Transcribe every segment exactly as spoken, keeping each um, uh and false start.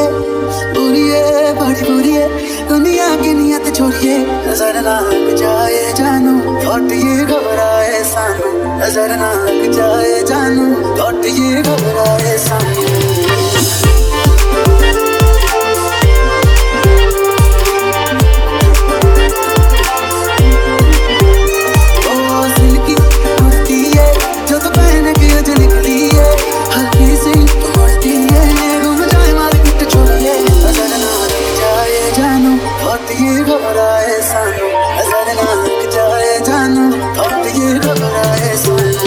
बुरी है, बुरी है, बड़ी बुरी है। दुनिया की नियत छोड़िए, नजर ना लग जाए जानू, लौट ये घबराए सानू। नजर ना लग जाए जानू, लौट ये घबराए सानू। ये घबराए सानू, नजर ना लग जाए जानू, अब ये घबराए सानू।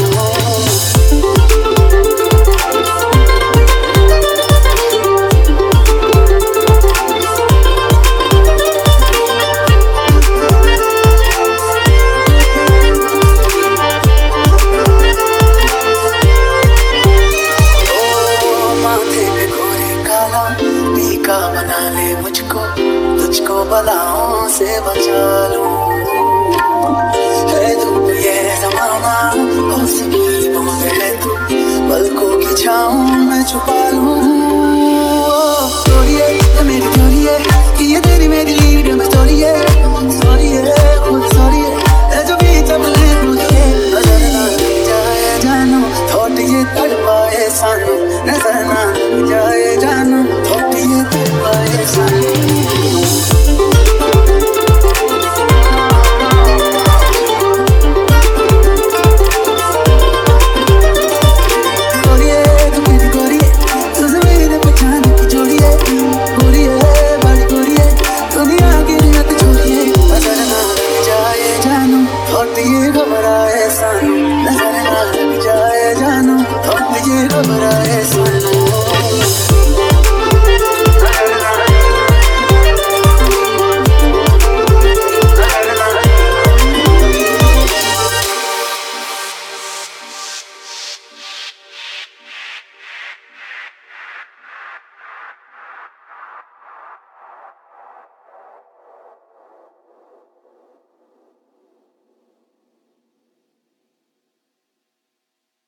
टीका बना ले मुझको, तुझको बलाओं से बचा लूं। है धूप ये ज़माना, और सभी बूंद है तू, पलकों की छाँव में छुपा लूं।